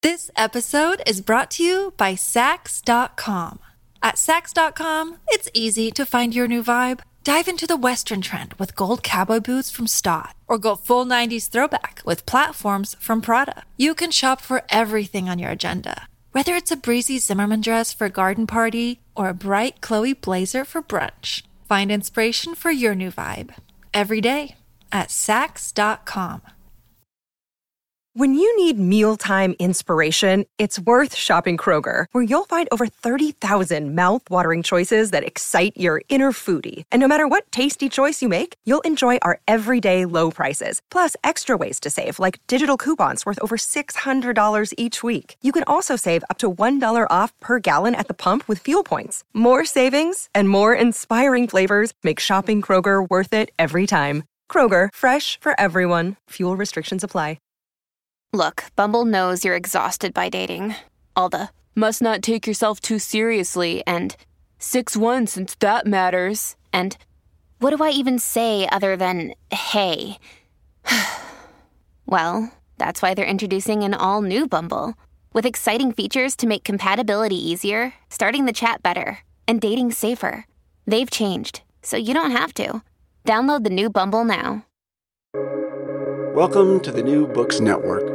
This episode is brought to you by Saks.com. At Saks.com, it's easy to find your new vibe. Dive into the Western trend with gold cowboy boots from Staud, or go full 90s throwback with platforms from Prada. You can shop for everything on your agenda, whether it's a breezy Zimmermann dress for a garden party or a bright Chloe blazer for brunch. Find inspiration for your new vibe every day at Saks.com. When you need mealtime inspiration, it's worth shopping Kroger, where you'll find over 30,000 mouth-watering choices that excite your inner foodie. And no matter what tasty choice you make, you'll enjoy our everyday low prices, plus extra ways to save, like digital coupons worth over $600 each week. You can also save up to $1 off per gallon at the pump with fuel points. More savings and more inspiring flavors make shopping Kroger worth it every time. Kroger, fresh for everyone. Fuel restrictions apply. Look, Bumble knows you're exhausted by dating. All the, must not take yourself too seriously, and 6'1" since that matters, and what do I even say other than, hey? Well, that's why they're introducing an all-new Bumble, with exciting features to make compatibility easier, starting the chat better, and dating safer. They've changed, so you don't have to. Download the new Bumble now. Welcome to the New Books Network.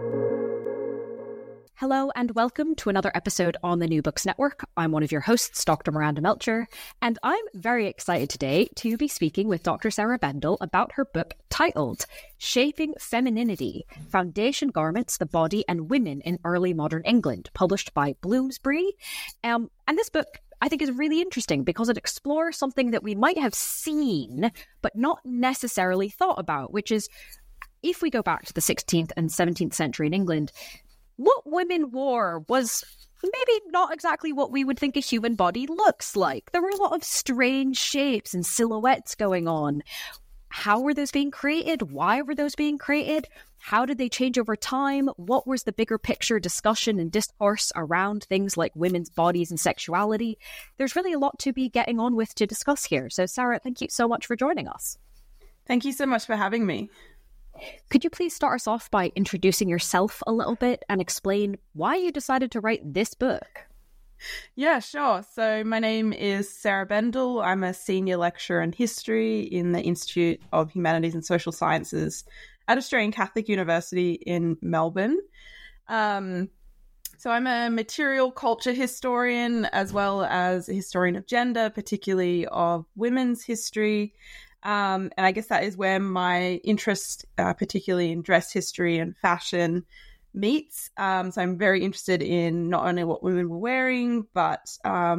Hello and welcome to another episode on the New Books Network. I'm one of your hosts, Dr. Miranda Melcher, and I'm very excited today to be speaking with Dr. Sarah Bendel about her book titled Shaping Femininity: Foundation Garments, the Body and Women in Early Modern England, published by Bloomsbury. And this book, I think, is really interesting because it explores something that we might have seen but not necessarily thought about, which is, if we go back to the 16th and 17th century in England, what women wore was maybe not exactly what we would think a human body looks like. There were a lot of strange shapes and silhouettes going on. How were those being created? Why were those being created? How did they change over time? What was the bigger picture discussion and discourse around things like women's bodies and sexuality? There's really a lot to be getting on with to discuss here. So, Sarah, thank you so much for joining us. Thank you so much for having me. Could you please start us off by introducing yourself a little bit and explain why you decided to write this book? Yeah, sure. So my name is Sarah Bendel. I'm a senior lecturer in history in the Institute of Humanities and Social Sciences at Australian Catholic University in Melbourne. So I'm a material culture historian as well as a historian of gender, particularly of women's history. And I guess that is where my interest, particularly in dress history and fashion, meets. So I'm very interested in not only what women were wearing, but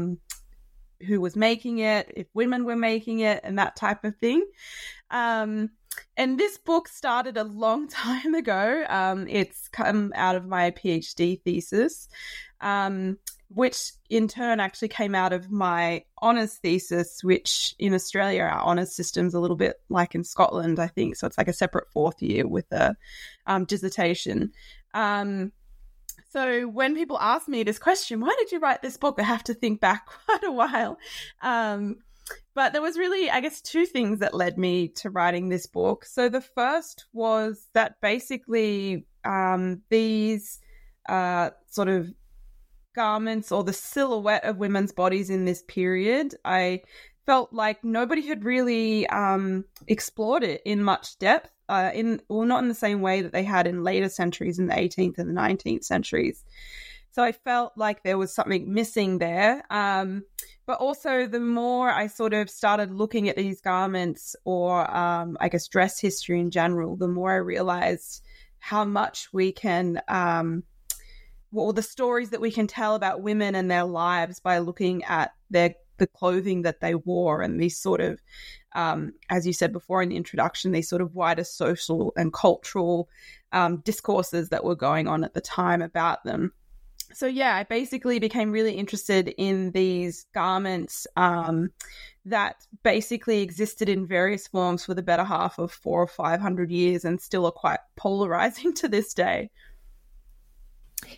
who was making it, if women were making it, and that type of thing. And this book started a long time ago. It's come out of my PhD thesis, which in turn actually came out of my honours thesis, which in Australia, our honours system's a little bit like in Scotland, I think. So it's like a separate fourth year with a dissertation. So when people ask me this question, why did you write this book? I have to think back quite a while. But there was really, I guess, two things that led me to writing this book. So the first was that basically these sort of garments or the silhouette of women's bodies in this period, I felt like nobody had really explored it in much depth, not in the same way that they had in later centuries in the 18th and the 19th centuries. So I felt like there was something missing there. But also the more I sort of started looking at these garments or I guess dress history in general, the more I realized how much we can the stories that we can tell about women and their lives by looking at the clothing that they wore and these sort of, as you said before in the introduction, these sort of wider social and cultural discourses that were going on at the time about them. So yeah, I basically became really interested in these garments that basically existed in various forms for the better half of 400 or 500 years and still are quite polarizing to this day.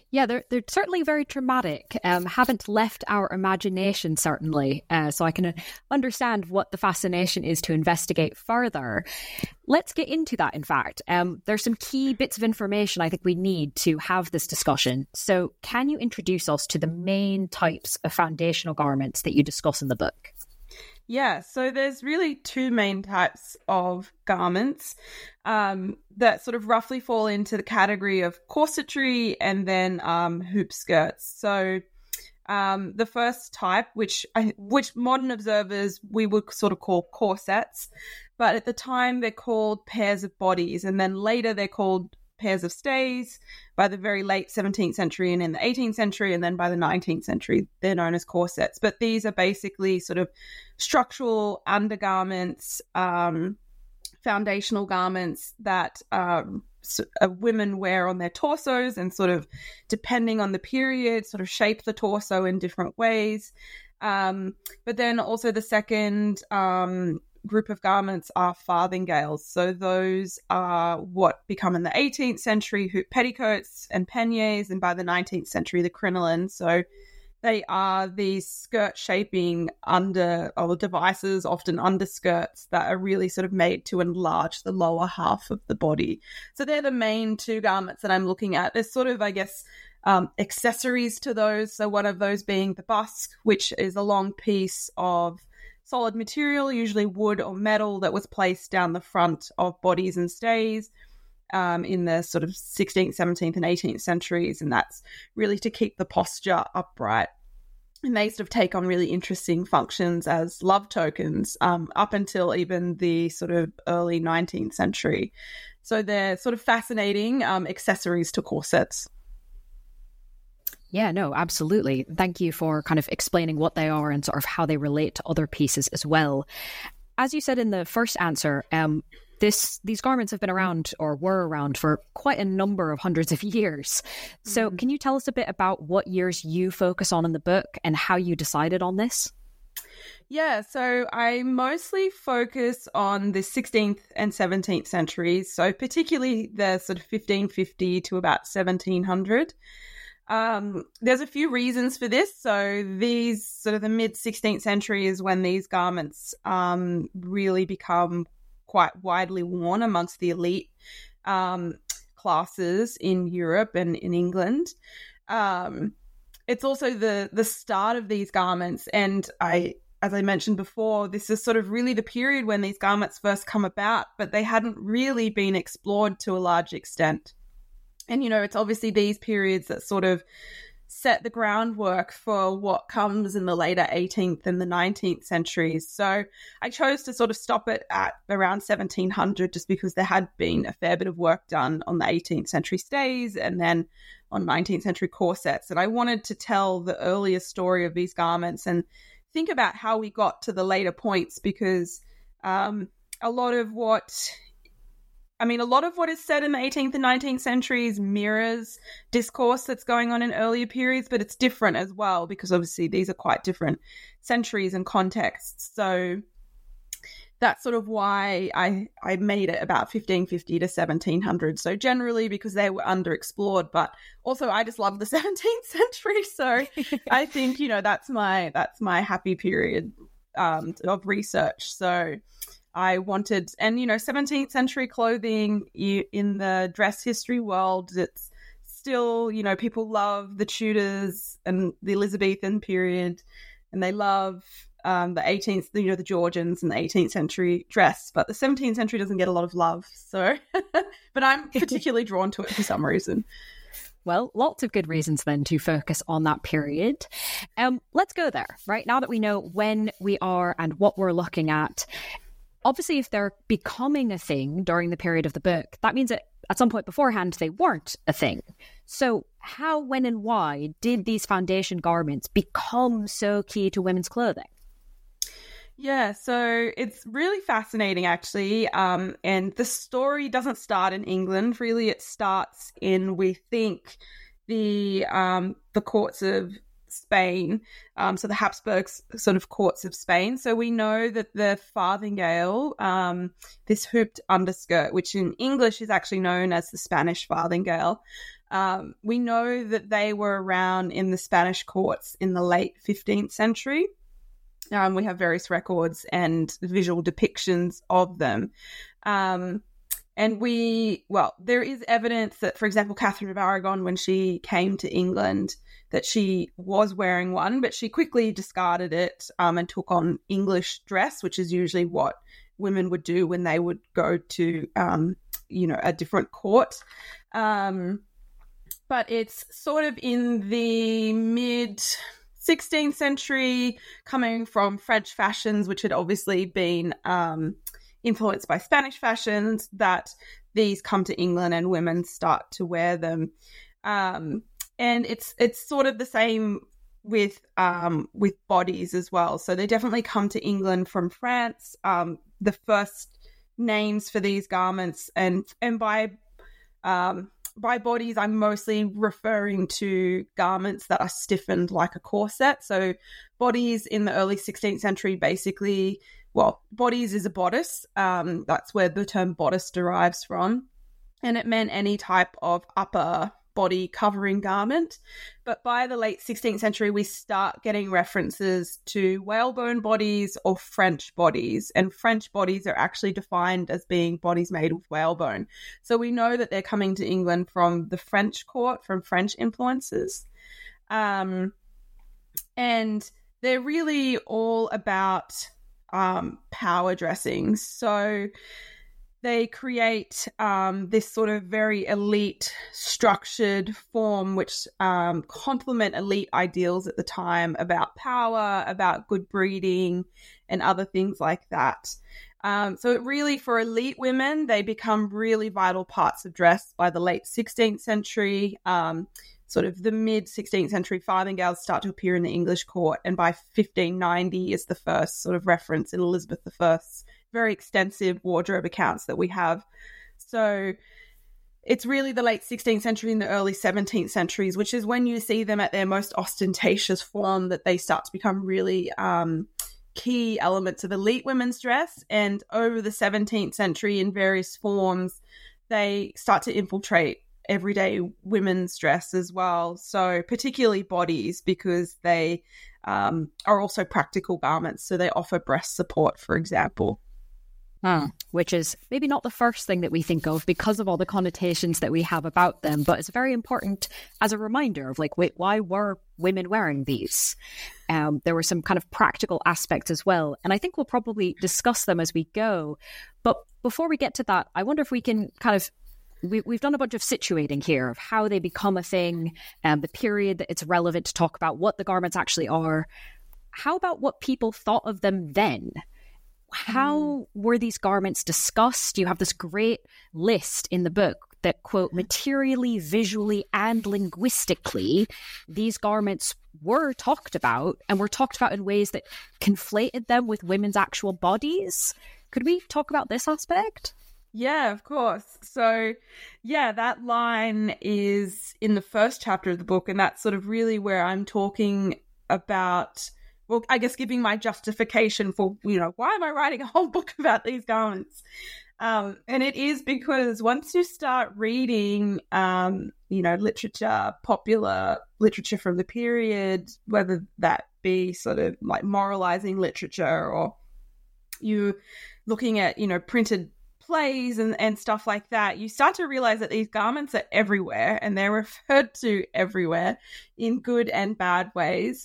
Yeah, they're certainly very dramatic. Haven't left our imagination, certainly. So I can understand what the fascination is to investigate further. Let's get into that, in fact. There's some key bits of information I think we need to have this discussion. So can you introduce us to the main types of foundational garments that you discuss in the book? Yeah, so there's really two main types of garments that sort of roughly fall into the category of corsetry and then hoop skirts. So the first type, which modern observers we would sort of call corsets, but at the time they're called pairs of bodies, and then later they're called pairs of stays by the very late 17th century and in the 18th century, and then by the 19th century they're known as corsets. But these are basically sort of structural undergarments, foundational garments that women wear on their torsos, and sort of depending on the period sort of shape the torso in different ways. But then also the second group of garments are farthingales. So those are what become in the 18th century hoop petticoats and peignes, and by the 19th century the crinoline. So they are these skirt shaping devices, often underskirts, that are really sort of made to enlarge the lower half of the body. So they're the main two garments that I'm looking at. There's sort of, I guess, accessories to those. So one of those being the busk, which is a long piece of solid material, usually wood or metal, that was placed down the front of bodies and stays in the sort of 16th, 17th and 18th centuries. And that's really to keep the posture upright. And they sort of take on really interesting functions as love tokens up until even the sort of early 19th century. So they're sort of fascinating accessories to corsets. Yeah, no, absolutely. Thank you for kind of explaining what they are and sort of how they relate to other pieces as well. As you said in the first answer, these garments have been around, or were around, for quite a number of hundreds of years. So can you tell us a bit about what years you focus on in the book and how you decided on this? Yeah, so I mostly focus on the 16th and 17th centuries, so particularly the sort of 1550 to about 1700. There's a few reasons for this. So these sort of the mid 16th century is when these garments really become quite widely worn amongst the elite classes in Europe and in England. It's also the start of these garments, and as I mentioned before, this is sort of really the period when these garments first come about, but they hadn't really been explored to a large extent. And, it's obviously these periods that sort of set the groundwork for what comes in the later 18th and the 19th centuries. So I chose to sort of stop it at around 1700, just because there had been a fair bit of work done on the 18th century stays and then on 19th century corsets. And I wanted to tell the earlier story of these garments and think about how we got to the later points, because a lot of what is said in the 18th and 19th centuries mirrors discourse that's going on in earlier periods, but it's different as well, because obviously these are quite different centuries and contexts. So that's sort of why I made it about 1550 to 1700. So generally because they were underexplored, but also I just love the 17th century. So I think, that's my happy period of research. So I wanted, and 17th century clothing in the dress history world, it's still, people love the Tudors and the Elizabethan period, and they love the 18th, the Georgians and the 18th century dress, but the 17th century doesn't get a lot of love. So, but I'm particularly drawn to it for some reason. Well, lots of good reasons then to focus on that period. Let's go there, right? Now that we know when we are and what we're looking at. Obviously, if they're becoming a thing during the period of the book, that means that at some point beforehand, they weren't a thing. So how, when and why did these foundation garments become so key to women's clothing? Yeah, so it's really fascinating, actually. And the story doesn't start in England. Really, it starts in, we think, the courts of Spain, so the Habsburgs sort of courts of Spain. So we know that the farthingale, this hooped underskirt, which in English is actually known as the Spanish farthingale, We know that they were around in the Spanish courts in the late 15th century. We have various records and visual depictions of them. And there is evidence that, for example, Catherine of Aragon, when she came to England, that she was wearing one, but she quickly discarded it and took on English dress, which is usually what women would do when they would go to, a different court. But it's sort of in the mid-16th century, coming from French fashions, which had obviously been influenced by Spanish fashions, that these come to England and women start to wear them. And it's sort of the same with bodies as well. So they definitely come to England from France. The first names for these garments, and by bodies, I'm mostly referring to garments that are stiffened like a corset. So bodies in the early 16th century, basically, bodies is a bodice. That's where the term bodice derives from. And it meant any type of upper body covering garment. But by the late 16th century, we start getting references to whalebone bodies or French bodies. And French bodies are actually defined as being bodies made with whalebone. So we know that they're coming to England from the French court, from French influences. And they're really all about power dressing. So they create this sort of very elite structured form, which complement elite ideals at the time about power, about good breeding, and other things like that. So it really, for elite women, they become really vital parts of dress by the late 16th century. Sort of the mid-16th century, farthingales start to appear in the English court, and by 1590 is the first sort of reference in Elizabeth I's very extensive wardrobe accounts that we have. So it's really the late 16th century and the early 17th centuries, which is when you see them at their most ostentatious form, that they start to become really key elements of elite women's dress. And over the 17th century, in various forms, they start to infiltrate everyday women's dress as well. So particularly bodies, because they are also practical garments. So they offer breast support, for example. Which is maybe not the first thing that we think of because of all the connotations that we have about them, but it's very important as a reminder of why were women wearing these? There were some kind of practical aspects as well, and I think we'll probably discuss them as we go. But before we get to that, I wonder if we can we've done a bunch of situating here of how they become a thing, the period that it's relevant to talk about, what the garments actually are. How about what people thought of them then? How were these garments discussed? You have this great list in the book that, quote, materially, visually, and linguistically, these garments were talked about, and were talked about in ways that conflated them with women's actual bodies. Could we talk about this aspect? Yeah, of course. So, yeah, that line is in the first chapter of the book, and that's sort of really where I'm talking about, well, I guess giving my justification for, why am I writing a whole book about these garments? And it is because once you start reading, literature, popular literature from the period, whether that be sort of like moralizing literature, or you looking at, printed plays and stuff like that, you start to realize that these garments are everywhere, and they're referred to everywhere in good and bad ways.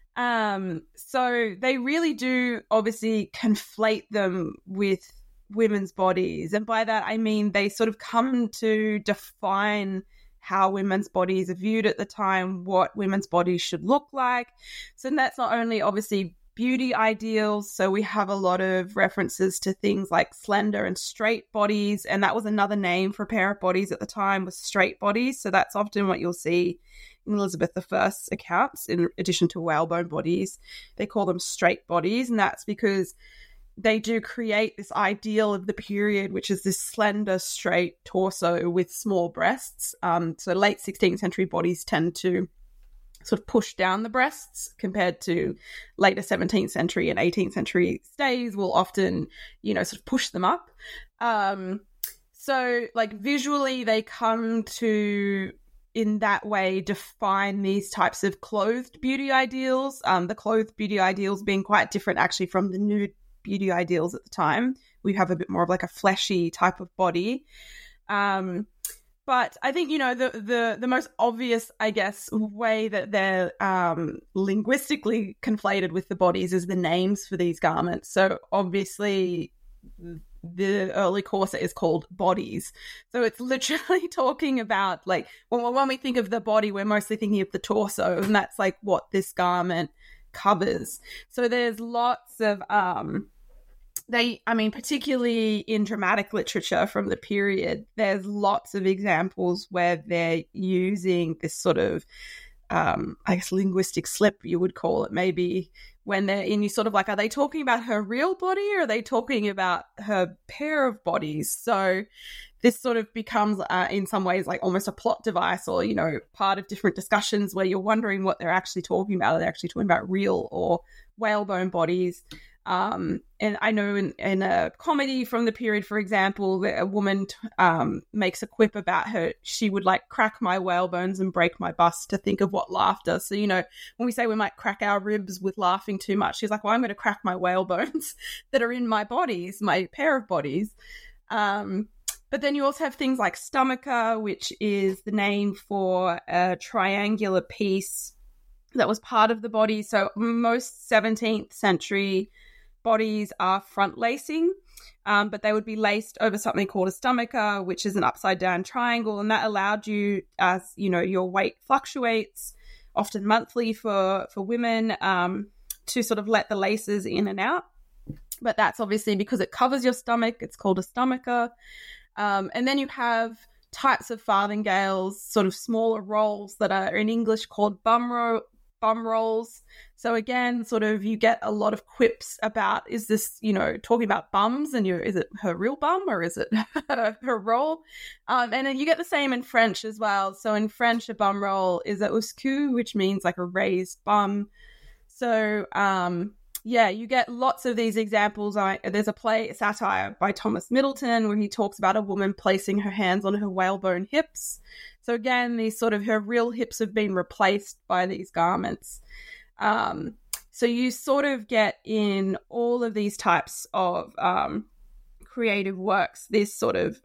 So they really do obviously conflate them with women's bodies. And by that, I mean, they sort of come to define how women's bodies are viewed at the time, what women's bodies should look like. So that's not only obviously beauty ideals. So we have a lot of references to things like slender and straight bodies. And that was another name for a pair of bodies at the time, was straight bodies. So that's often what you'll see in Elizabeth I's accounts, in addition to whalebone bodies. They call them straight bodies. And that's because they do create this ideal of the period, which is this slender, straight torso with small breasts. So late 16th century bodies tend to sort of push down the breasts, compared to later 17th century and 18th century stays will often, sort of push them up. So like visually, they come to in that way define these types of clothed beauty ideals. The clothed beauty ideals being quite different actually from the nude beauty ideals at the time. We have a bit more of like a fleshy type of body. But I think, the most obvious, I guess, way that they're linguistically conflated with the bodies is the names for these garments. So obviously the early corset is called bodies. So it's literally talking about, like, when we think of the body, we're mostly thinking of the torso, and that's like what this garment covers. So there's lots of particularly in dramatic literature from the period, there's lots of examples where they're using this sort of, linguistic slip, you would call it, maybe, when they're in, you sort of like, are they talking about her real body or are they talking about her pair of bodies? So this sort of becomes, in some ways, like almost a plot device or, part of different discussions where you're wondering what they're actually talking about. Are they actually talking about real or whalebone bodies? And I know in a comedy from the period, for example, a woman makes a quip about she would like crack my whalebones and break my bust to think of what laughter. So, when we say we might crack our ribs with laughing too much, she's like, well, I'm going to crack my whalebones that are in my bodies, my pair of bodies. But then you also have things like stomacher, which is the name for a triangular piece that was part of the body. So most 17th century bodies are front lacing, but they would be laced over something called a stomacher, which is an upside down triangle. And that allowed you, as your weight fluctuates, often monthly for women, to sort of let the laces in and out. But that's obviously because it covers your stomach. It's called a stomacher. And then you have types of farthingales, sort of smaller rolls that are in English called bum rolls. So again, sort of you get a lot of quips about, is this, talking about bums and is it her real bum or is it her roll? And then you get the same in French as well. So in French, a bum roll is a uscu, which means like a raised bum. So you get lots of these examples. There's a satire by Thomas Middleton where he talks about a woman placing her hands on her whalebone hips. So again, these sort of her real hips have been replaced by these garments. So you sort of get in all of these types of creative works, this sort of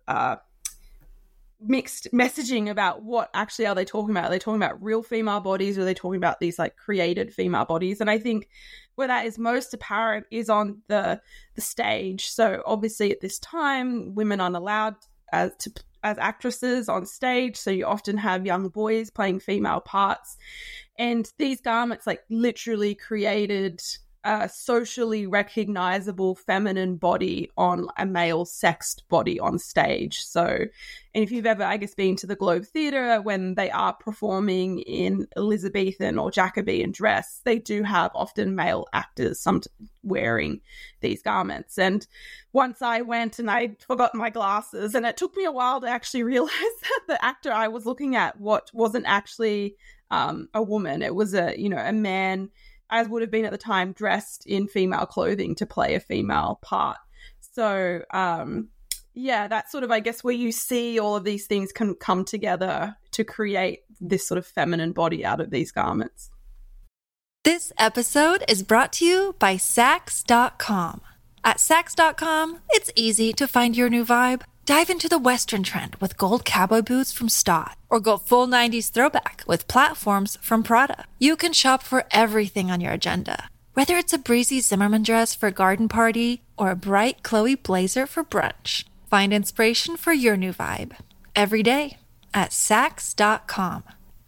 mixed messaging about what actually are they talking about. Are they talking about real female bodies or are they talking about these like created female bodies? And I think where that is most apparent is on the stage. So obviously at this time, women aren't allowed as actresses on stage. So you often have young boys playing female parts. And these garments like literally created a socially recognizable feminine body on a male sexed body on stage. So, and if you've ever, I guess, been to the Globe Theatre when they are performing in Elizabethan or Jacobean dress, they do have often male actors wearing these garments. And once I went and I'd forgotten my glasses, and it took me a while to actually realize that the actor I was looking at wasn't actually a woman. It was a man, as would have been at the time, dressed in female clothing to play a female part. So, that's sort of, I guess, where you see all of these things can come together to create this sort of feminine body out of these garments. This episode is brought to you by Saks.com. At Saks.com, it's easy to find your new vibe. Dive into the Western trend with gold cowboy boots from Stott, or go full 90s throwback with platforms from Prada. You can shop for everything on your agenda, whether it's a breezy Zimmermann dress for a garden party or a bright Chloe blazer for brunch. Find inspiration for your new vibe every day at Saks.com.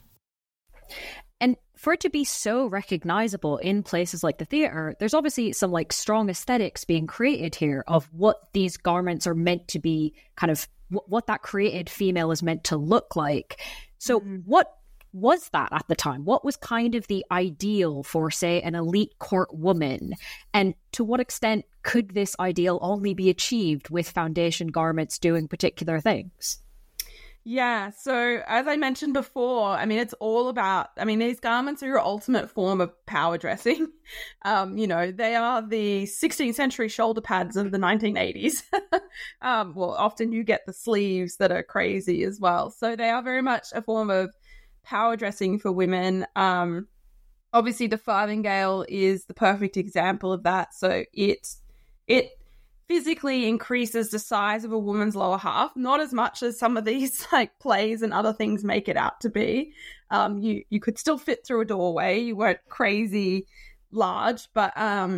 And for it to be so recognizable in places like the theater, there's obviously some like strong aesthetics being created here of what these garments are meant to be, kind of what that created female is meant to look like. So what was that at the time? What was kind of the ideal for, say, an elite court woman? And to what extent could this ideal only be achieved with foundation garments doing particular things? Yeah, so as I mentioned before, it's all about, these garments are your ultimate form of power dressing. They are the 16th century shoulder pads of the 1980s. Often you get the sleeves that are crazy as well. So they are very much a form of power dressing for women. Obviously, the farthingale is the perfect example of that. So it physically increases the size of a woman's lower half, not as much as some of these like plays and other things make it out to be. You could still fit through a doorway. You weren't crazy large, but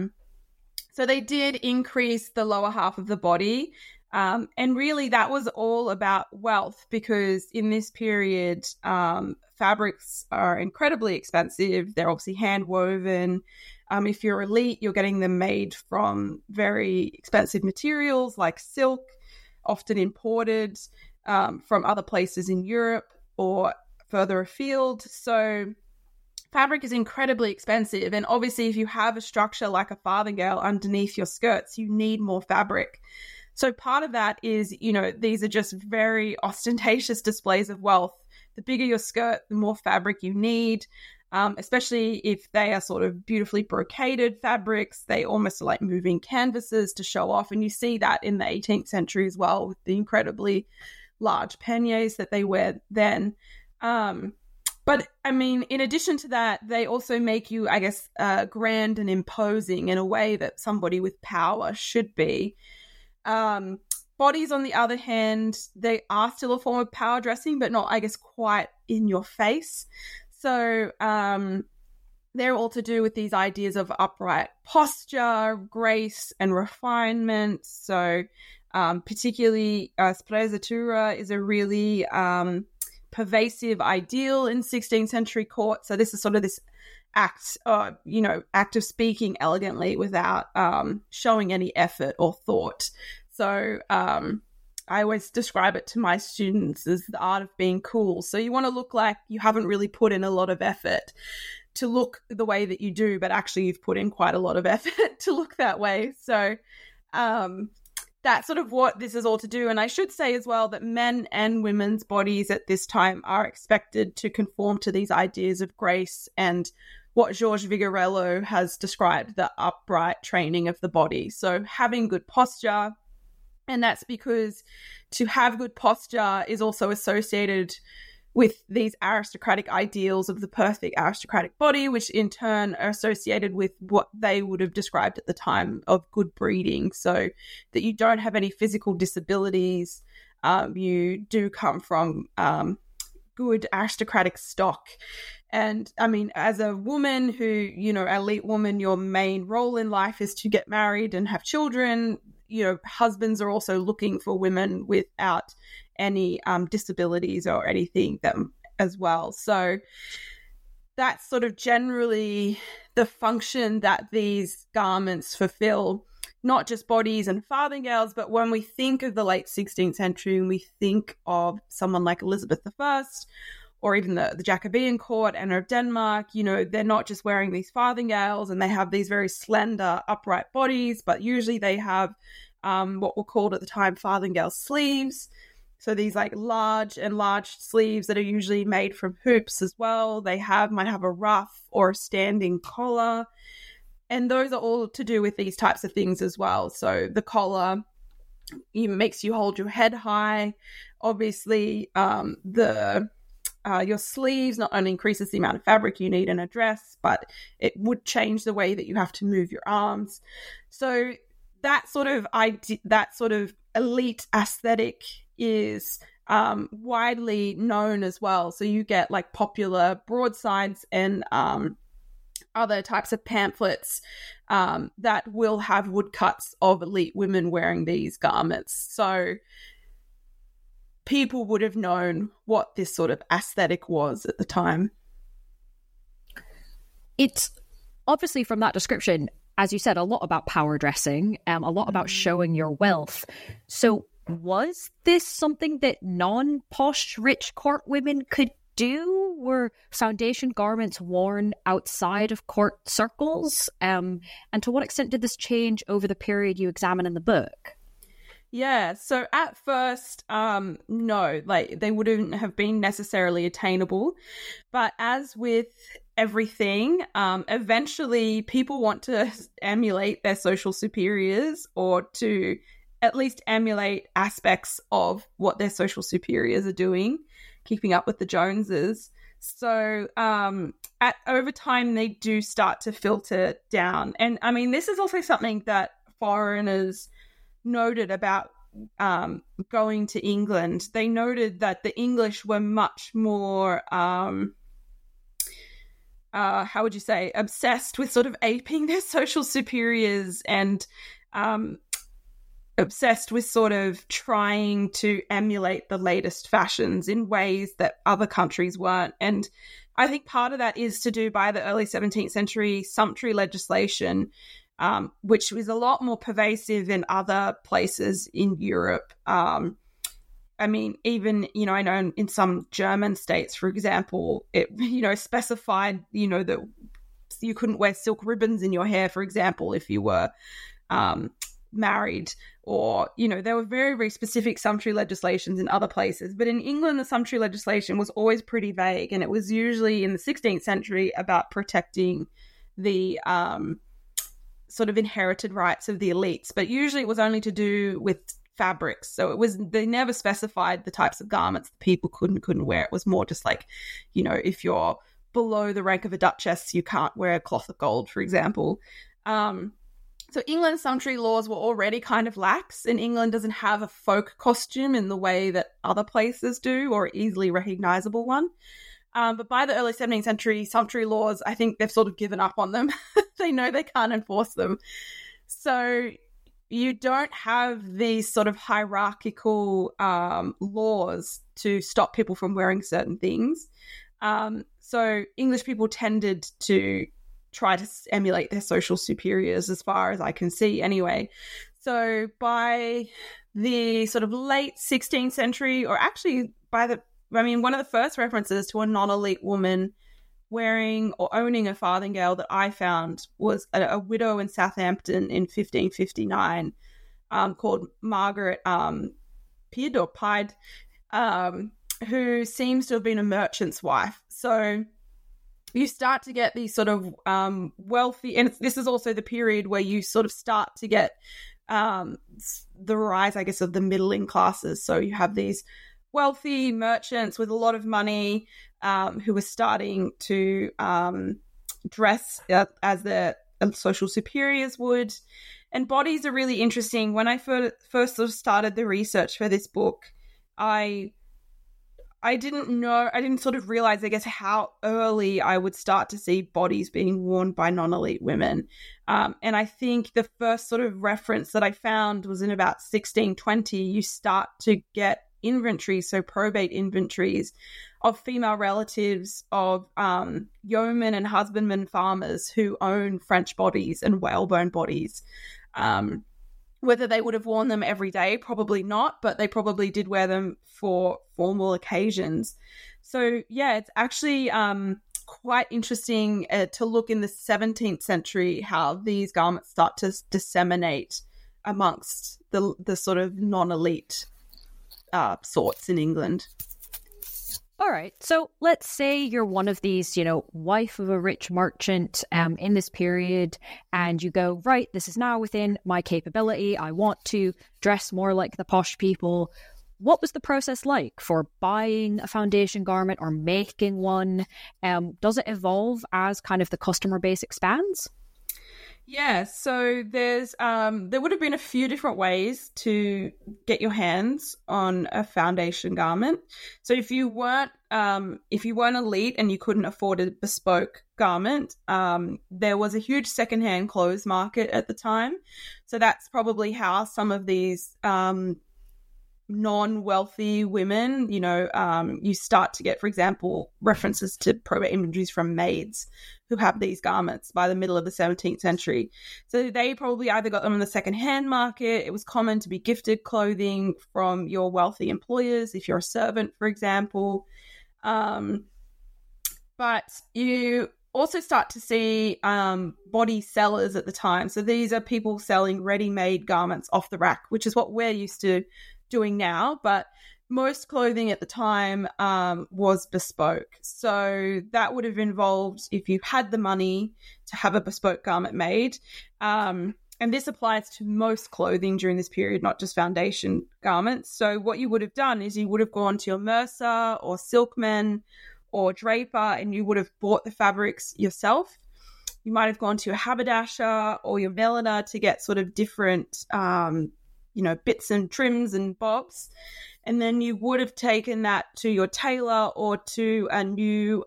so they did increase the lower half of the body. And really that was all about wealth, because in this period, fabrics are incredibly expensive. They're obviously hand woven. If you're elite, you're getting them made from very expensive materials like silk, often imported from other places in Europe or further afield. So fabric is incredibly expensive. And obviously, if you have a structure like a farthingale underneath your skirts, you need more fabric. So part of that is, these are just very ostentatious displays of wealth. The bigger your skirt, the more fabric you need. Especially if they are sort of beautifully brocaded fabrics. They almost are like moving canvases to show off. And you see that in the 18th century as well, with the incredibly large panniers that they wear then. But I mean, in addition to that, they also make you, I guess, grand and imposing in a way that somebody with power should be. Bodies, on the other hand, they are still a form of power dressing, but not, I guess, quite in your face. So they're all to do with these ideas of upright posture, grace, and refinement. So particularly sprezzatura is a really pervasive ideal in 16th century court. So this is sort of this act of speaking elegantly without showing any effort or thought. So I always describe it to my students as the art of being cool. So you want to look like you haven't really put in a lot of effort to look the way that you do, but actually you've put in quite a lot of effort to look that way. So that's sort of what this is all to do. And I should say as well that men and women's bodies at this time are expected to conform to these ideas of grace and what Jorge Vigarello has described, the upright training of the body. So having good posture. And that's because to have good posture is also associated with these aristocratic ideals of the perfect aristocratic body, which in turn are associated with what they would have described at the time of good breeding. So that you don't have any physical disabilities, you do come from good aristocratic stock. And I mean, as a woman who, elite woman, your main role in life is to get married and have children. Husbands are also looking for women without any disabilities or anything as well. So that's sort of generally the function that these garments fulfill, not just bodies and farthingales, but when we think of the late 16th century and we think of someone like Elizabeth I or even the Jacobean court, Anna of Denmark, they're not just wearing these farthingales and they have these very slender, upright bodies, but usually they have what were called at the time farthingale sleeves. So these like large sleeves that are usually made from hoops as well. They might have a ruff or a standing collar. And those are all to do with these types of things as well. So the collar makes you hold your head high. Obviously, your sleeves not only increases the amount of fabric you need in a dress, but it would change the way that you have to move your arms. So that sort of elite aesthetic is widely known as well. So you get like popular broadsides and other types of pamphlets that will have woodcuts of elite women wearing these garments. So people would have known what this sort of aesthetic was at the time. It's obviously, from that description, as you said, a lot about power dressing, a lot about showing your wealth. So was this something that non-posh, rich court women could do? Were foundation garments worn outside of court circles? And to what extent did this change over the period you examine in the book? Yeah, so at first, no, like they wouldn't have been necessarily attainable. But as with everything, eventually people want to emulate their social superiors, or to at least emulate aspects of what their social superiors are doing, keeping up with the Joneses. So over time, they do start to filter down. And I mean, this is also something that foreigners noted about going to England. They noted that the English were much more, how would you say, obsessed with sort of aping their social superiors and obsessed with sort of trying to emulate the latest fashions in ways that other countries weren't. And I think part of that is to do by the early 17th century sumptuary legislation, which was a lot more pervasive in other places in Europe. I mean, even, I know in some German states, for example, it, specified, that you couldn't wear silk ribbons in your hair, for example, if you were married, or, there were very, very specific sumptuary legislations in other places. But in England, the sumptuary legislation was always pretty vague, and it was usually in the 16th century about protecting the sort of inherited rights of the elites. But usually it was only to do with fabrics. So they never specified the types of garments that people couldn't wear. It was more just like, if you're below the rank of a duchess, you can't wear a cloth of gold, for example. So England's sumptuary laws were already kind of lax, and England doesn't have a folk costume in the way that other places do, or an easily recognizable one. But by the early 17th century, sumptuary laws, I think they've sort of given up on them. They know they can't enforce them. So you don't have these sort of hierarchical laws to stop people from wearing certain things. So English people tended to try to emulate their social superiors, as far as I can see anyway. So by the sort of late 16th century, or actually one of the first references to a non-elite woman wearing or owning a farthingale that I found was a widow in Southampton in 1559 called Margaret Pied or Pied, who seems to have been a merchant's wife. So you start to get these sort of wealthy, and this is also the period where you sort of start to get the rise, I guess, of the middling classes. So you have these wealthy merchants with a lot of money who were starting to dress as their social superiors would. And bodies are really interesting. When I first sort of started the research for this book, I didn't sort of realize, I guess, how early I would start to see bodies being worn by non-elite women. And I think the first sort of reference that I found was in about 1620. You start to get inventories, so probate inventories of female relatives of yeomen and husbandmen farmers who own French bodies and whalebone bodies. Whether they would have worn them every day, probably not, but they probably did wear them for formal occasions. So, yeah, it's actually quite interesting to look in the 17th century how these garments start to disseminate amongst the sort of non-elite sorts in England. All right. So let's say you're one of these, wife of a rich merchant in this period, and you go, right, this is now within my capability. I want to dress more like the posh people. What was the process like for buying a foundation garment or making one? Does it evolve as kind of the customer base expands? Yeah, so there would have been a few different ways to get your hands on a foundation garment. So if you weren't elite and you couldn't afford a bespoke garment, there was a huge secondhand clothes market at the time. So that's probably how some of these non-wealthy women, you start to get, for example, references to probate inventories from maids who have these garments by the middle of the 17th century. So they probably either got them in the second-hand market. It was common to be gifted clothing from your wealthy employers, if you're a servant, for example. But you also start to see body sellers at the time. So these are people selling ready-made garments off the rack, which is what we're used to doing now, but most clothing at the time was bespoke. So that would have involved, if you had the money to have a bespoke garment made, and this applies to most clothing during this period, not just foundation garments. So what you would have done is you would have gone to your mercer or silkman or draper, and you would have bought the fabrics yourself. You might have gone to your haberdasher or your milliner to get sort of different, bits and trims and bobs. And then you would have taken that to your tailor or to a new,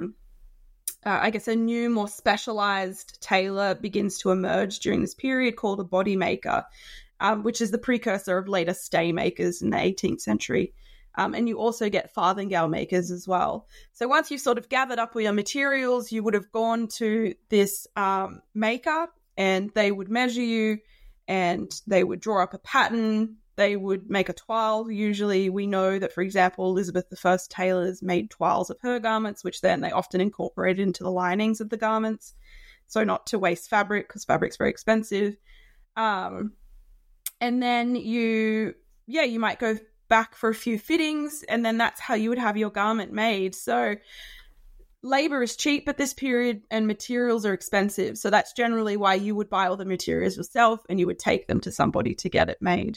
a new, more specialized tailor begins to emerge during this period called a body maker, which is the precursor of later stay makers in the 18th century. And you also get farthingale makers as well. So once you've sort of gathered up all your materials, you would have gone to this maker, and they would measure you, and they would draw up a pattern. They would make a toile. Usually we know that, for example, Elizabeth I's tailors made toiles of her garments, which then they often incorporated into the linings of the garments. So not to waste fabric, because fabric's very expensive. And then you might go back for a few fittings, and then that's how you would have your garment made. So labor is cheap at this period and materials are expensive. So that's generally why you would buy all the materials yourself and you would take them to somebody to get it made.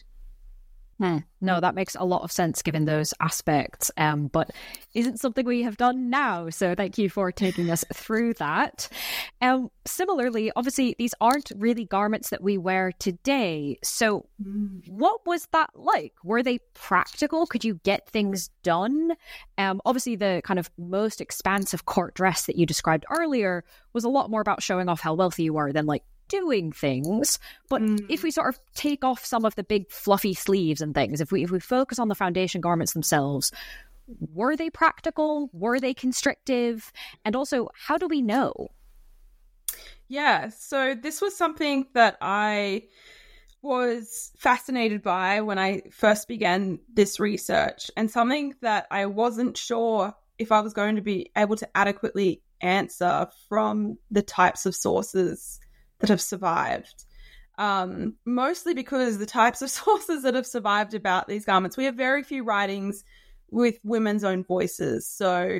No, that makes a lot of sense given those aspects, but isn't something we have done now. So thank you for taking us through that. Similarly, obviously, these aren't really garments that we wear today. So what was that like? Were they practical? Could you get things done? Obviously, the kind of most expansive court dress that you described earlier was a lot more about showing off how wealthy you were than like doing things. But if we sort of take off some of the big fluffy sleeves and things, if we focus on the foundation garments themselves, were they practical? Were they constrictive? And also, how do we know? Yeah, so this was something that I was fascinated by when I first began this research, and something that I wasn't sure if I was going to be able to adequately answer from the types of sources that have survived. Mostly because the types of sources that have survived about these garments, we have very few writings with women's own voices. So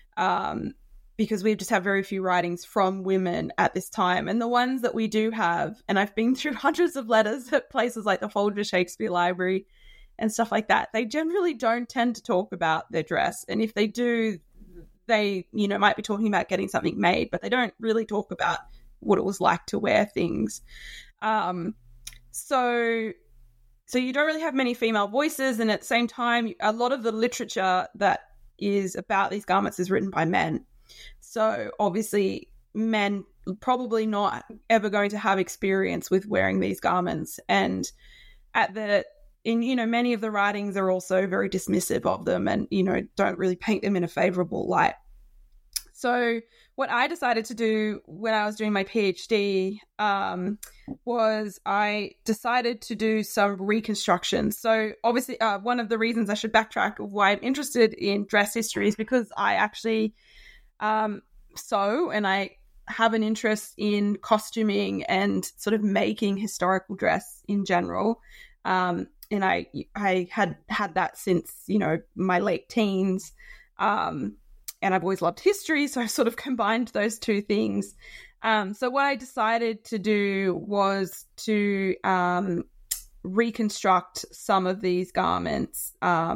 because we just have very few writings from women at this time. And the ones that we do have, and I've been through hundreds of letters at places like the Folger Shakespeare Library and stuff like that, they generally don't tend to talk about their dress. And if they do, they, might be talking about getting something made, but they don't really talk about what it was like to wear things. So you don't really have many female voices, and at the same time, a lot of the literature that is about these garments is written by men. So obviously, men probably not ever going to have experience with wearing these garments, and many of the writings are also very dismissive of them, and don't really paint them in a favorable light. So what I decided to do when I was doing my PhD was I decided to do some reconstruction. So obviously one of the reasons I should backtrack of why I'm interested in dress history is because I actually sew, and I have an interest in costuming and sort of making historical dress in general. And I had that since, my late teens. And I've always loved history, so I sort of combined those two things. So what I decided to do was to reconstruct some of these garments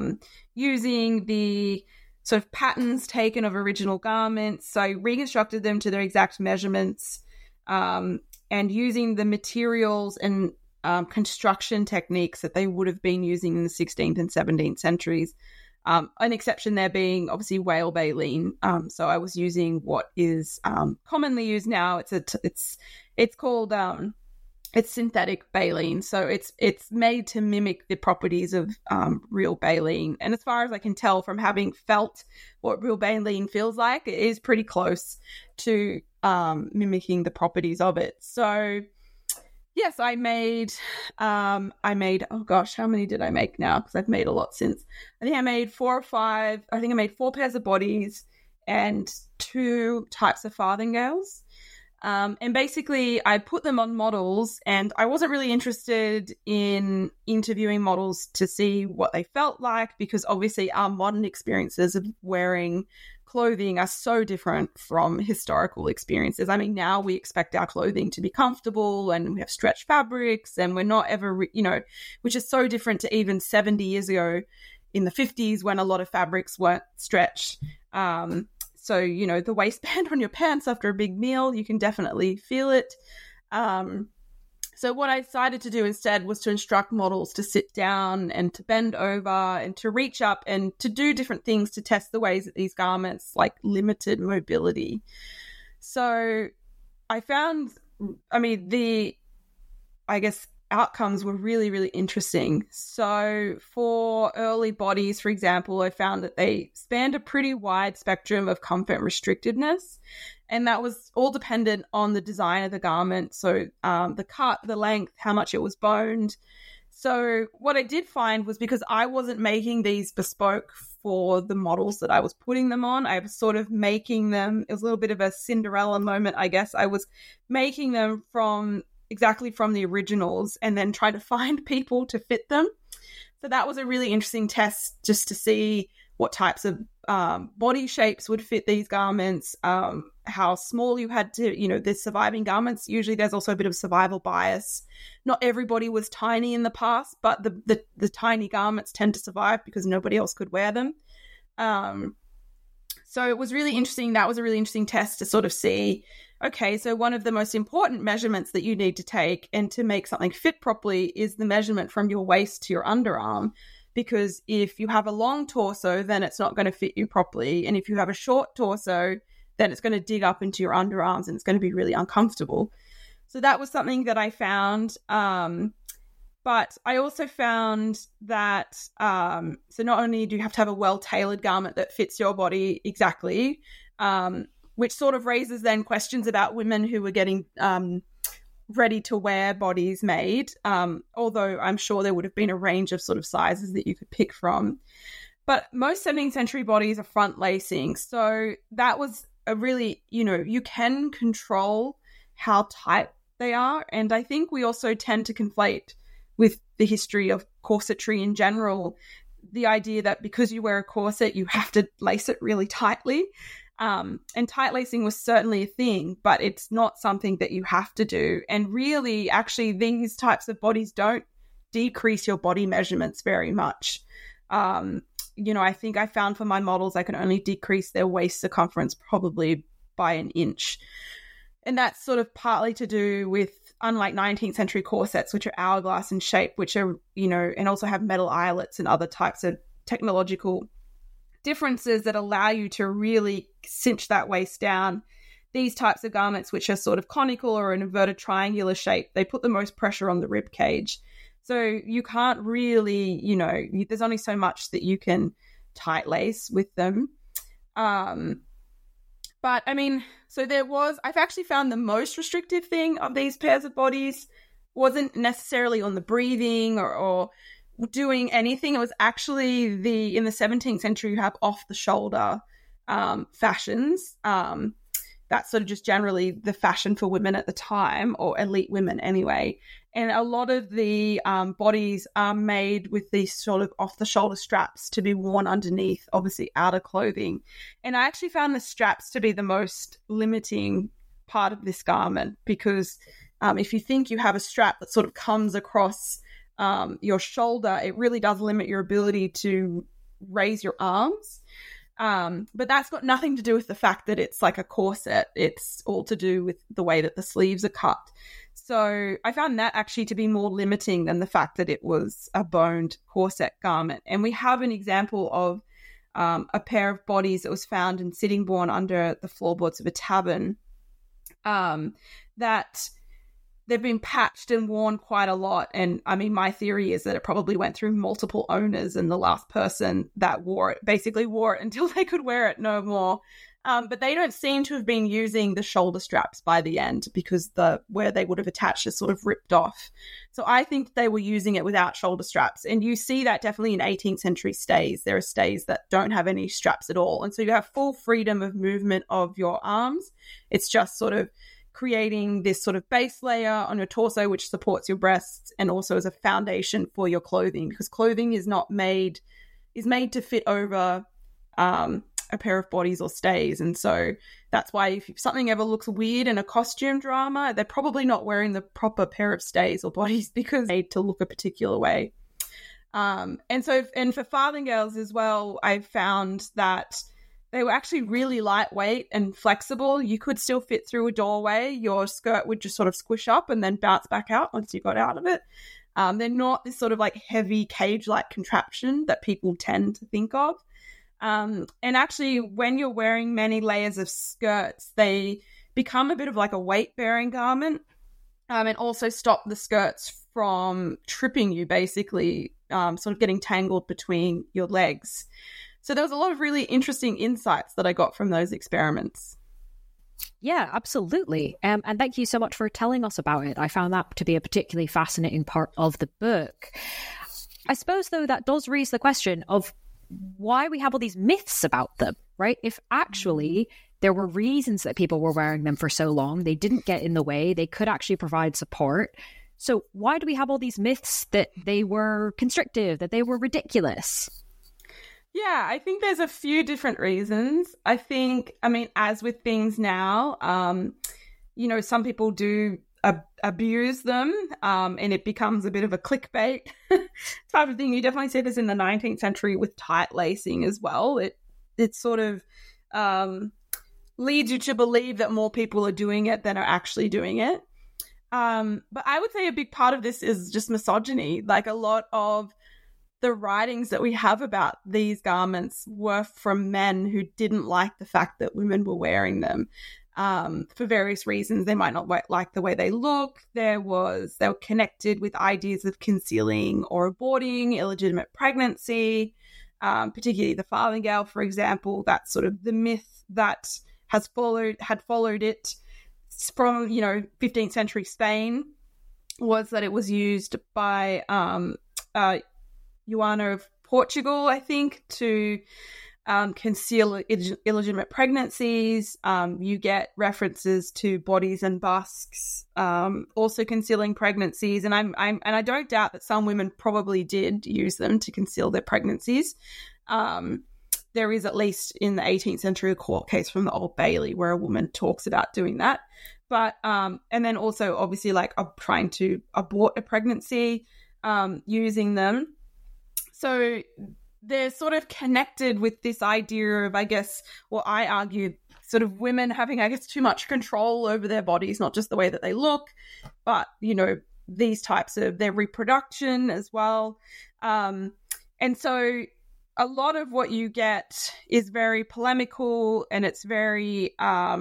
using the sort of patterns taken of original garments. So I reconstructed them to their exact measurements, and using the materials and construction techniques that they would have been using in the 16th and 17th centuries. An exception there being obviously whale baleen. So I was using what is commonly used now. It's called it's synthetic baleen. So it's made to mimic the properties of real baleen. And as far as I can tell from having felt what real baleen feels like, it is pretty close to mimicking the properties of it. So yes, I made, oh gosh, how many did I make now? Because I've made a lot since. I think I made 4 or 5. I think I made 4 pairs of bodies and 2 types of farthingales. And basically I put them on models, and I wasn't really interested in interviewing models to see what they felt like, because obviously our modern experiences of wearing clothing are so different from historical experiences. I mean, now we expect our clothing to be comfortable, and we have stretch fabrics, and we're not ever, which is so different to even 70 years ago in the 50s when a lot of fabrics weren't stretched. So, you know, the waistband on your pants after a big meal, you can definitely feel it. So what I decided to do instead was to instruct models to sit down and to bend over and to reach up and to do different things to test the ways that these garments like limited mobility. So I found, outcomes were really, really interesting. So for early bodies, for example, I found that they spanned a pretty wide spectrum of comfort and restrictiveness. And that was all dependent on the design of the garment. So the cut, the length, how much it was boned. So what I did find was, because I wasn't making these bespoke for the models that I was putting them on, I was sort of making them, it was a little bit of a Cinderella moment, I guess. I was making them exactly from the originals and then try to find people to fit them. So that was a really interesting test, just to see what types of body shapes would fit these garments, how small you had to, you know, the surviving garments. Usually there's also a bit of survival bias. Not everybody was tiny in the past, but the tiny garments tend to survive because nobody else could wear them. So it was really interesting. That was a really interesting test to sort of see, okay, so one of the most important measurements that you need to take and to make something fit properly is the measurement from your waist to your underarm. Because if you have a long torso, then it's not going to fit you properly. And if you have a short torso, then it's going to dig up into your underarms and it's going to be really uncomfortable. So that was something that I found. But I also found that, so not only do you have to have a well-tailored garment that fits your body exactly, which sort of raises then questions about women who were getting ready-to-wear bodies made, although I'm sure there would have been a range of sort of sizes that you could pick from. But most 17th century bodies are front lacing. So that was a really, you know, you can control how tight they are. And I think we also tend to conflate with the history of corsetry in general, the idea that because you wear a corset, you have to lace it really tightly. And tight lacing was certainly a thing, but it's not something that you have to do. And really, actually, these types of bodies don't decrease your body measurements very much. You know, I think I found for my models, I can only decrease their waist circumference probably by an inch. And that's sort of partly to do with, unlike 19th century corsets, which are hourglass in shape, which are, you know, and also have metal eyelets and other types of technological differences that allow you to really cinch that waist down. These types of garments, which are sort of conical or an inverted triangular shape, they put the most pressure on the rib cage. So you can't really, you know, there's only so much that you can tight lace with them. But I mean, so I've actually found the most restrictive thing of these pairs of bodies wasn't necessarily on the breathing or doing anything. It was actually in the 17th century, you have off the shoulder fashions. That's sort of just generally the fashion for women at the time, or elite women anyway. And a lot of the bodies are made with these sort of off-the-shoulder straps to be worn underneath, obviously, outer clothing. And I actually found the straps to be the most limiting part of this garment, because if you think you have a strap that sort of comes across your shoulder, it really does limit your ability to raise your arms. But that's got nothing to do with the fact that it's like a corset. It's all to do with the way that the sleeves are cut. So I found that actually to be more limiting than the fact that it was a boned corset garment. And we have an example of a pair of bodies that was found in Sittingbourne under the floorboards of a tavern, that they've been patched and worn quite a lot. And I mean, my theory is that it probably went through multiple owners, and the last person that wore it basically wore it until they could wear it no more. But they don't seem to have been using the shoulder straps by the end, because where they would have attached is sort of ripped off. So I think they were using it without shoulder straps. And you see that definitely in 18th century stays. There are stays that don't have any straps at all. And so you have full freedom of movement of your arms. It's just sort of creating this sort of base layer on your torso, which supports your breasts and also as a foundation for your clothing, because clothing is made to fit over a pair of bodies or stays. And so that's why if something ever looks weird in a costume drama, they're probably not wearing the proper pair of stays or bodies, because they're made to look a particular way. And for farthingales as well, I've found that they were actually really lightweight and flexible. You could still fit through a doorway. Your skirt would just sort of squish up and then bounce back out once you got out of it. They're not this sort of like heavy cage-like contraption that people tend to think of. And actually, when you're wearing many layers of skirts, they become a bit of like a weight-bearing garment, and also stop the skirts from tripping you, basically, sort of getting tangled between your legs. So there was a lot of really interesting insights that I got from those experiments. Yeah, absolutely. And thank you so much for telling us about it. I found that to be a particularly fascinating part of the book. I suppose, though, that does raise the question of why we have all these myths about them, right? If actually there were reasons that people were wearing them for so long, they didn't get in the way, they could actually provide support. So why do we have all these myths that they were constrictive, that they were ridiculous? Yeah, I think there's a few different reasons. I mean, as with things now, some people do abuse them, and it becomes a bit of a clickbait type of thing. You definitely see this in the 19th century with tight lacing as well. It sort of leads you to believe that more people are doing it than are actually doing it. But I would say a big part of this is just misogyny. Like, a lot of the writings that we have about these garments were from men who didn't like the fact that women were wearing them for various reasons. They might not like the way they look. They were connected with ideas of concealing or aborting illegitimate pregnancy, particularly the farthingale, for example. That's sort of the myth that had followed it from 15th century Spain, was that it was used by Juana of Portugal, I think, to conceal illegitimate pregnancies. You get references to bodies and busks also concealing pregnancies, and I don't doubt that some women probably did use them to conceal their pregnancies. There is, at least in the 18th century, a court case from the Old Bailey where a woman talks about doing that. But and then also obviously like trying to abort a pregnancy using them. So they're sort of connected with this idea of, I guess, well, I argue, sort of women having, I guess, too much control over their bodies, not just the way that they look, but, these types of their reproduction as well. And so a lot of what you get is very polemical, and it's very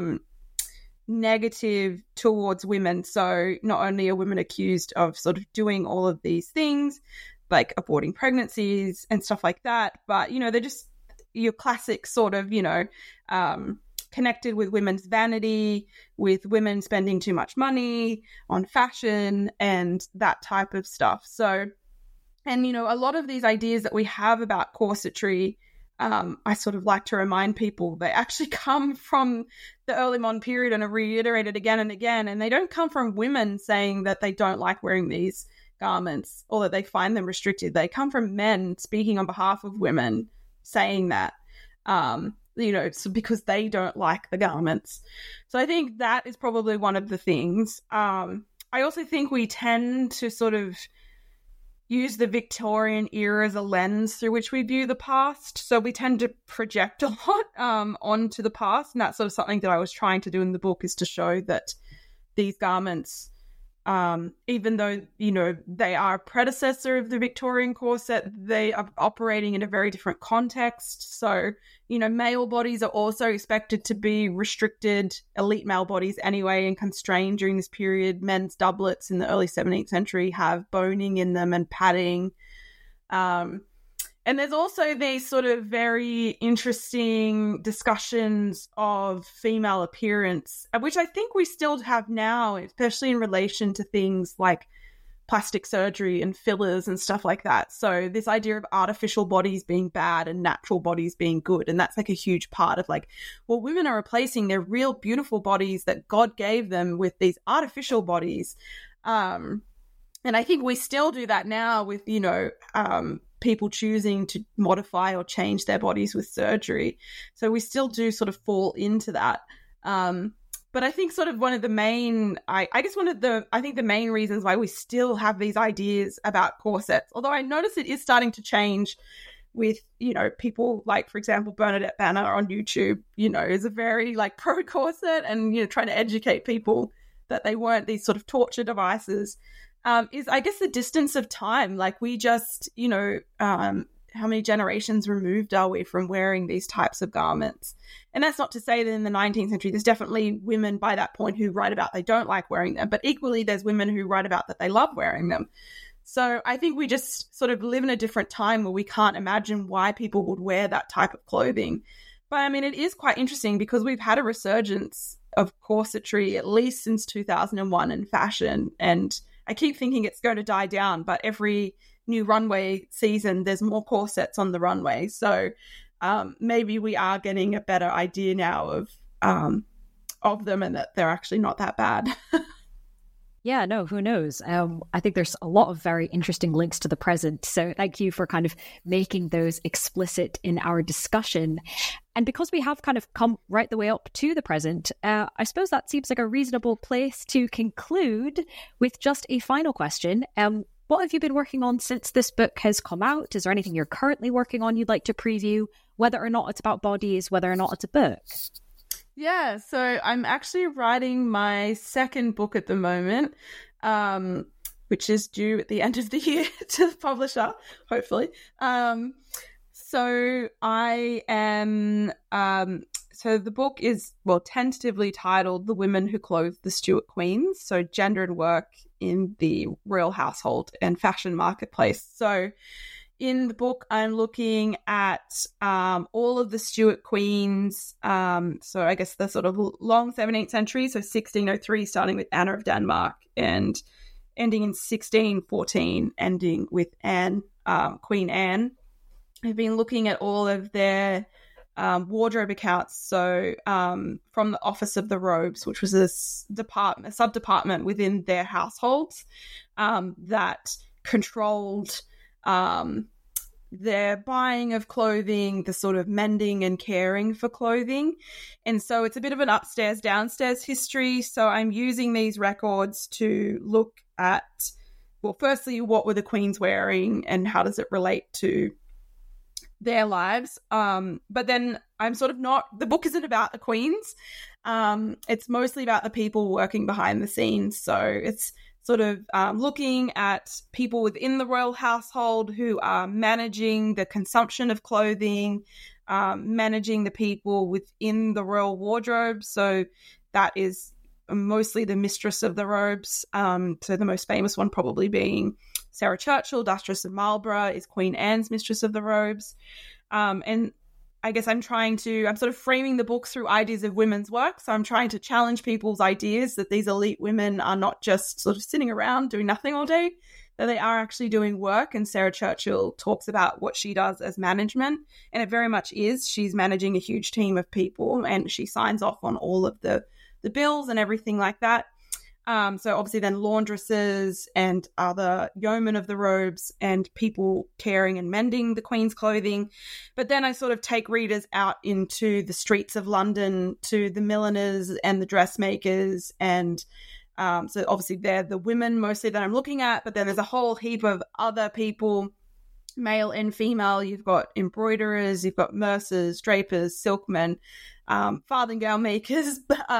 negative towards women. So not only are women accused of sort of doing all of these things, like aborting pregnancies and stuff like that, but they're just your classic sort of connected with women's vanity, with women spending too much money on fashion and that type of stuff. So, and a lot of these ideas that we have about corsetry, I sort of like to remind people, they actually come from the early modern period and are reiterated again and again, and they don't come from women saying that they don't like wearing these garments or that they find them restricted. They come from men speaking on behalf of women saying that, so because they don't like the garments. So I think that is probably one of the things. I also think we tend to sort of use the Victorian era as a lens through which we view the past. So we tend to project a lot onto the past. And that's sort of something that I was trying to do in the book, is to show that these garments, even though, they are a predecessor of the Victorian corset, they are operating in a very different context. So, male bodies are also expected to be restricted, elite male bodies anyway, and constrained during this period. Men's doublets in the early 17th century have boning in them and padding. And there's also these sort of very interesting discussions of female appearance, which I think we still have now, especially in relation to things like plastic surgery and fillers and stuff like that. So this idea of artificial bodies being bad and natural bodies being good. And that's like a huge part of like, well, women are replacing their real beautiful bodies that God gave them with these artificial bodies. And I think we still do that now with, people choosing to modify or change their bodies with surgery. So we still do sort of fall into that. But I think sort of one of the main, I think the main reasons why we still have these ideas about corsets, although I notice it is starting to change with, you know, people like, for example, Bernadette Banner on YouTube, you know, is a very like pro corset and, you know, trying to educate people that they weren't these sort of torture devices, is, I guess, the distance of time. Like, we just, you know, how many generations removed are we from wearing these types of garments? And that's not to say that in the 19th century, there's definitely women by that point who write about they don't like wearing them, but equally there's women who write about that they love wearing them. So I think we just sort of live in a different time where we can't imagine why people would wear that type of clothing. But I mean, it is quite interesting because we've had a resurgence of corsetry at least since 2001 in fashion. And I keep thinking it's going to die down, but every new runway season, there's more corsets on the runway. So maybe we are getting a better idea now of them and that they're actually not that bad. Yeah, no, who knows? I think there's a lot of very interesting links to the present. So thank you for kind of making those explicit in our discussion. And because we have kind of come right the way up to the present, I suppose that seems like a reasonable place to conclude with just a final question. What have you been working on since this book has come out? Is there anything you're currently working on you'd like to preview, whether or not it's about bodies, whether or not it's a book? Yeah, so I'm actually writing my second book at the moment, which is due at the end of the year to the publisher, hopefully. So I am, so the book is, well, tentatively titled The Women Who Clothed the Stuart Queens, so gender and work in the royal household and fashion marketplace. So in the book, I'm looking at all of the Stuart queens, so I guess the sort of long 17th century, so 1603, starting with Anna of Denmark and ending in 1614, ending with Anne, Queen Anne. I've been looking at all of their wardrobe accounts, so from the Office of the Robes, which was a sub-department within their households that controlled their buying of clothing, the sort of mending and caring for clothing. And so it's a bit of an upstairs, downstairs history. So I'm using these records to look at, well, firstly, what were the queens wearing and how does it relate to their lives? But then I'm sort of not, the book isn't about the queens. It's mostly about the people working behind the scenes. So it's sort of looking at people within the royal household who are managing the consumption of clothing, managing the people within the royal wardrobe. So that is mostly the mistress of the robes. So the most famous one probably being Sarah Churchill, Duchess of Marlborough, is Queen Anne's mistress of the robes. And I guess I'm sort of framing the book through ideas of women's work. So I'm trying to challenge people's ideas that these elite women are not just sort of sitting around doing nothing all day, that they are actually doing work. And Sarah Churchill talks about what she does as management. And it very much is. She's managing a huge team of people and she signs off on all of the bills and everything like that. So obviously then laundresses and other yeomen of the robes and people caring and mending the Queen's clothing. But then I sort of take readers out into the streets of London to the milliners and the dressmakers. And so obviously they're the women mostly that I'm looking at, but then there's a whole heap of other people, male and female. You've got embroiderers, you've got mercers, drapers, silkmen, farthingale makers,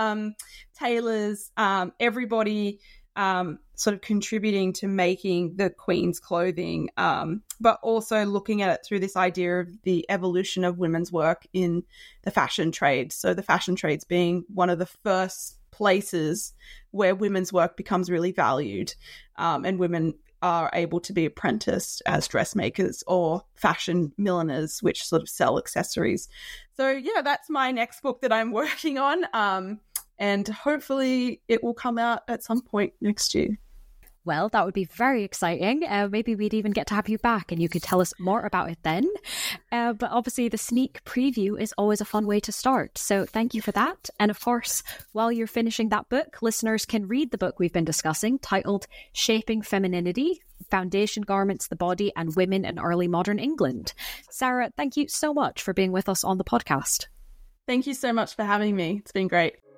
tailors, everybody sort of contributing to making the Queen's clothing, but also looking at it through this idea of the evolution of women's work in the fashion trade. So the fashion trades being one of the first places where women's work becomes really valued, and women are able to be apprenticed as dressmakers or fashion milliners, which sort of sell accessories. So yeah, that's my next book that I'm working on. And hopefully it will come out at some point next year. Well, that would be very exciting. Maybe we'd even get to have you back and you could tell us more about it then. But obviously the sneak preview is always a fun way to start. So thank you for that. And of course, while you're finishing that book, listeners can read the book we've been discussing titled Shaping Femininity, Foundation Garments, the Body and Women in Early Modern England. Sarah, thank you so much for being with us on the podcast. Thank you so much for having me. It's been great.